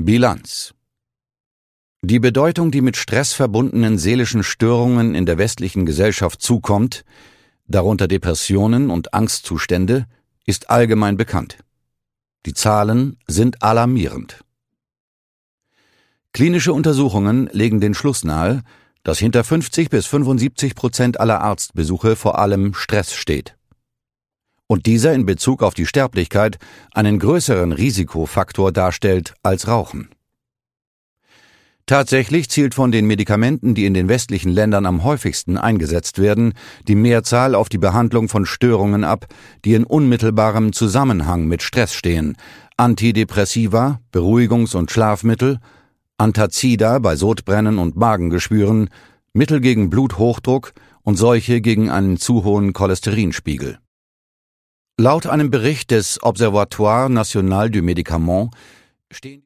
Bilanz. Die Bedeutung, die mit Stress verbundenen seelischen Störungen in der westlichen Gesellschaft zukommt, darunter Depressionen und Angstzustände, ist allgemein bekannt. Die Zahlen sind alarmierend. Klinische Untersuchungen legen den Schluss nahe, dass hinter 50-75% aller Arztbesuche vor allem Stress steht. Und dieser in Bezug auf die Sterblichkeit einen größeren Risikofaktor darstellt als Rauchen. Tatsächlich zielt von den Medikamenten, die in den westlichen Ländern am häufigsten eingesetzt werden, die Mehrzahl auf die Behandlung von Störungen ab, die in unmittelbarem Zusammenhang mit Stress stehen: Antidepressiva, Beruhigungs- und Schlafmittel, Antazida bei Sodbrennen und Magengeschwüren, Mittel gegen Bluthochdruck und solche gegen einen zu hohen Cholesterinspiegel. Laut einem Bericht des Observatoire National du Médicament stehen